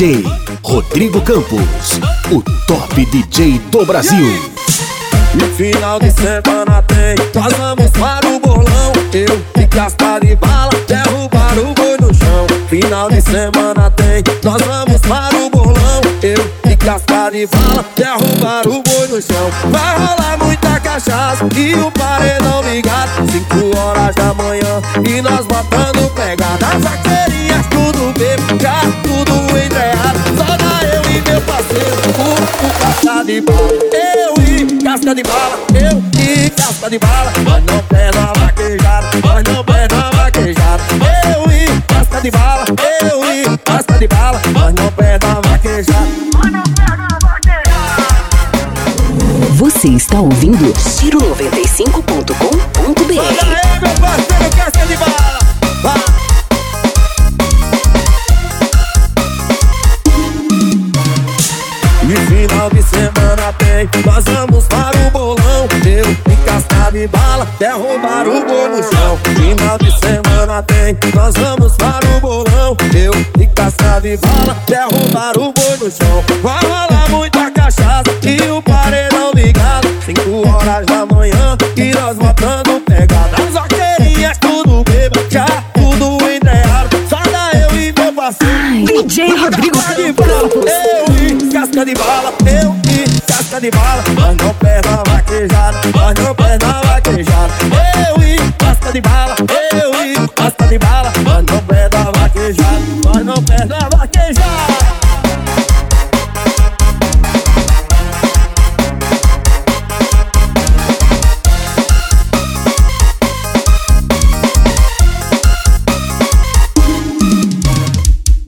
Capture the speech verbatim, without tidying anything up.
J Rodrigo Campos, o top D J do Brasil. E final de semana tem, nós vamos para o bolão. Eu e casca de bala, derrubar o boi no chão. Final de semana tem, nós vamos para o bolão. Eu e casca de bala, derrubar o boi no chão. Vai rolar muita cachaça e o paredão ligado. Cinco horas da manhã e nós botando pegada. As vaqueirinhas tudo bebo, já tudo entreado. Só dá eu e meu parceiro, o, o casca de bala. Eu e casca de bala, eu e casca de bala. Nós não perde a vaquejada, nós não perde a vaquejada. Eu e casca de bala, eu e casca de bala. Nós não perde a vaquejada, nós não perde a vaquejada. Você está ouvindo Giro noventa e cinco ponto com ponto br. Olha aí, meu parceiro, casca de bala. Vai. E final de semana tem, nós vamos para o bolão. Eu e casca de bala, derrubar o boi no chão. Final de semana tem, nós vamos para o bolão. Eu e casca de bala, derrubar o boi no chão. Vai rolar muita cachaça e o paredão ligado. Cinco horas da manhã e nós botando pegada. As vaqueirinhas tudo beba, já tudo entreado. Só dá eu e meu parceiro, D J Rodrigo Campos. eu e casca de bala, eu e casca de bala. Nós não perde a vaquejada,